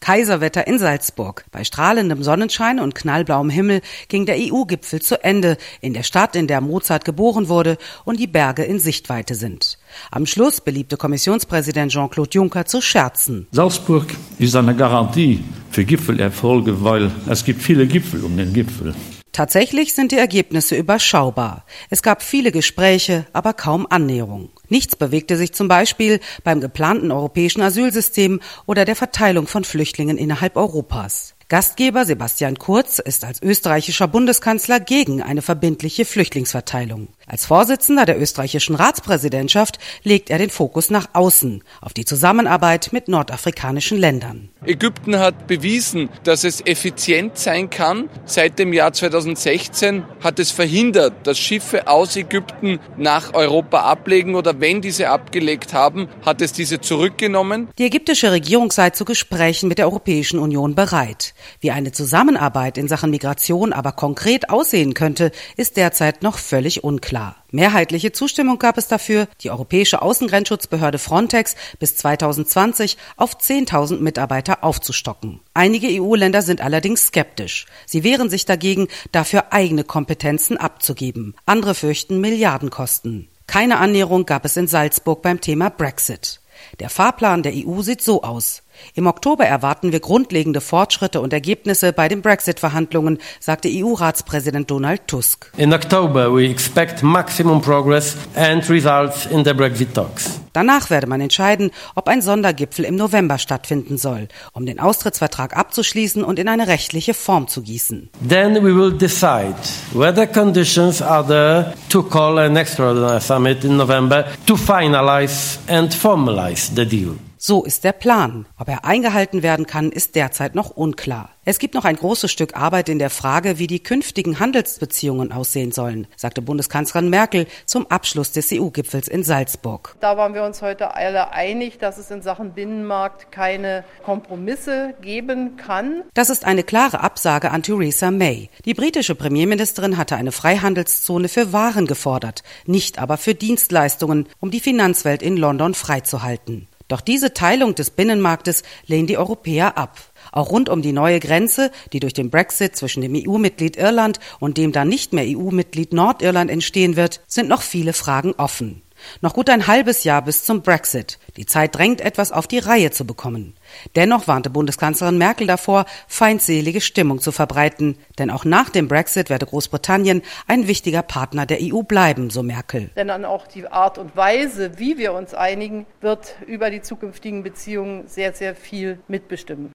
Kaiserwetter in Salzburg. Bei strahlendem Sonnenschein und knallblauem Himmel ging der EU-Gipfel zu Ende, in der Stadt, in der Mozart geboren wurde und die Berge in Sichtweite sind. Am Schluss beliebte Kommissionspräsident Jean-Claude Juncker zu scherzen. Salzburg ist eine Garantie für Gipfelerfolge, weil es gibt viele Gipfel um den Gipfel. Tatsächlich sind die Ergebnisse überschaubar. Es gab viele Gespräche, aber kaum Annäherung. Nichts bewegte sich zum Beispiel beim geplanten europäischen Asylsystem oder der Verteilung von Flüchtlingen innerhalb Europas. Gastgeber Sebastian Kurz ist als österreichischer Bundeskanzler gegen eine verbindliche Flüchtlingsverteilung. Als Vorsitzender der österreichischen Ratspräsidentschaft legt er den Fokus nach außen, auf die Zusammenarbeit mit nordafrikanischen Ländern. Ägypten hat bewiesen, dass es effizient sein kann. Seit dem Jahr 2016 hat es verhindert, dass Schiffe aus Ägypten nach Europa ablegen oder wenn diese abgelegt haben, hat es diese zurückgenommen. Die ägyptische Regierung sei zu Gesprächen mit der Europäischen Union bereit. Wie eine Zusammenarbeit in Sachen Migration aber konkret aussehen könnte, ist derzeit noch völlig unklar. Mehrheitliche Zustimmung gab es dafür, die europäische Außengrenzschutzbehörde Frontex bis 2020 auf 10.000 Mitarbeiter aufzustocken. Einige EU-Länder sind allerdings skeptisch. Sie wehren sich dagegen, dafür eigene Kompetenzen abzugeben. Andere fürchten Milliardenkosten. Keine Annäherung gab es in Salzburg beim Thema Brexit. Der Fahrplan der EU sieht so aus. Im Oktober erwarten wir grundlegende Fortschritte und Ergebnisse bei den Brexit-Verhandlungen, sagte EU-Ratspräsident Donald Tusk. In October we expect maximum progress and results in the Brexit talks. Danach werde man entscheiden, ob ein Sondergipfel im November stattfinden soll, um den Austrittsvertrag abzuschließen und in eine rechtliche Form zu gießen. Then we will decide whether conditions are there to call an extraordinary summit in November to finalize and formalize the deal. So ist der Plan. Ob er eingehalten werden kann, ist derzeit noch unklar. Es gibt noch ein großes Stück Arbeit in der Frage, wie die künftigen Handelsbeziehungen aussehen sollen, sagte Bundeskanzlerin Merkel zum Abschluss des EU-Gipfels in Salzburg. Da waren wir uns heute alle einig, dass es in Sachen Binnenmarkt keine Kompromisse geben kann. Das ist eine klare Absage an Theresa May. Die britische Premierministerin hatte eine Freihandelszone für Waren gefordert, nicht aber für Dienstleistungen, um die Finanzwelt in London freizuhalten. Doch diese Teilung des Binnenmarktes lehnen die Europäer ab. Auch rund um die neue Grenze, die durch den Brexit zwischen dem EU-Mitglied Irland und dem dann nicht mehr EU-Mitglied Nordirland entstehen wird, sind noch viele Fragen offen. Noch gut ein halbes Jahr bis zum Brexit. Die Zeit drängt, etwas auf die Reihe zu bekommen. Dennoch warnte Bundeskanzlerin Merkel davor, feindselige Stimmung zu verbreiten. Denn auch nach dem Brexit werde Großbritannien ein wichtiger Partner der EU bleiben, so Merkel. Denn dann auch die Art und Weise, wie wir uns einigen, wird über die zukünftigen Beziehungen sehr, sehr viel mitbestimmen.